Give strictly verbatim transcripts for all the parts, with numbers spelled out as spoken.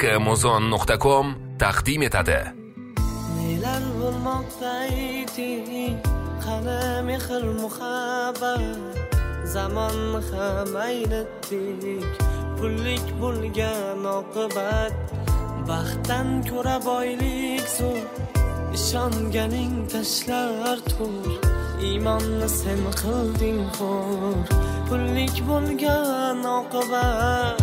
amazon nuqta com taqdim etadi. Nelar bo'lmoqda ayting, qani mehr muhabbat, zamon ham aylatdik, pullik bo'lgan oqibat, baxtdan ko'ra boylik zo'r, ishonganing tashlar to'r, iymonni sen qilding xo'r, pullik bo'lgan oqibat.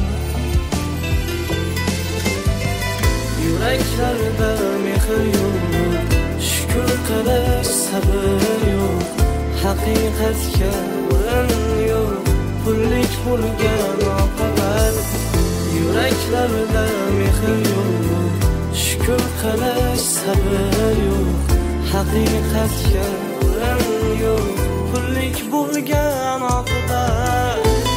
Yuraklarda mehr yo'q, shukr qilish sabr yo'q, haqiqatga o'rin yo'q, pullik bo'lgan oqibat. Yuraklarda mehr yo'q, shukr qilish sabr yo'q, haqiqatga o'rin yo'q, pullik bo'lgan oqibat.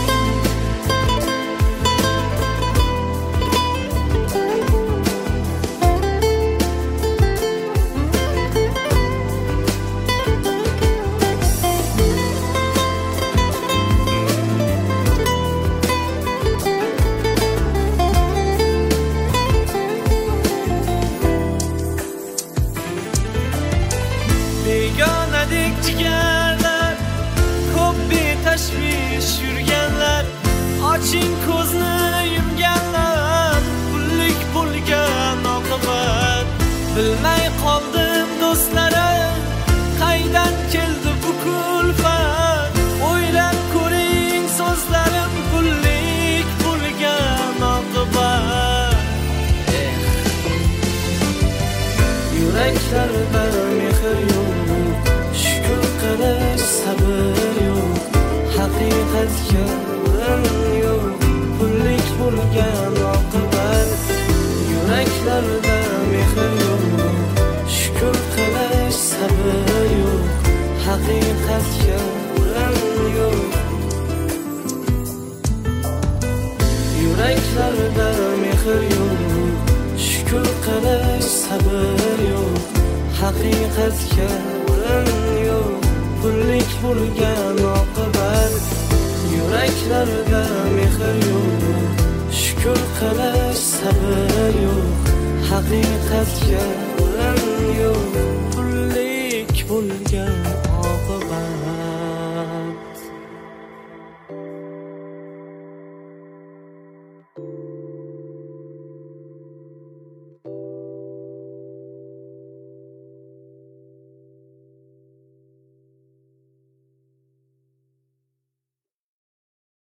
Begonadik jigarlar, ko'p betashvish yurganlar, oching ko'zni yumganlar, pullik bo'lgan oqibat. Bilmay qoldim do'stlarim, qaydan keldi bu kulfat, o'ylab ko'ring so'zlarim, pullik bo'lgan oqibat. Yuraklarda mehr yo'q, shukr qilish sabr yo'q, haqiqatga o'rin yo'q, pullik bo'lgan oqibat. Yuraklarda mehr yo'q, shukr qilish sabr yo'q, haqiqatga o'rin yo'q. Yuraklarda mehr yo'q, shukr qilish sabr yo'q, haqiqatga o'rin yo'q, pullik bo'lgan oqibat. Yuraklarda mehr yo'q, shukr qilish sabr yo'q, haqiqatga o'rin yo'q, pullik bo'lgan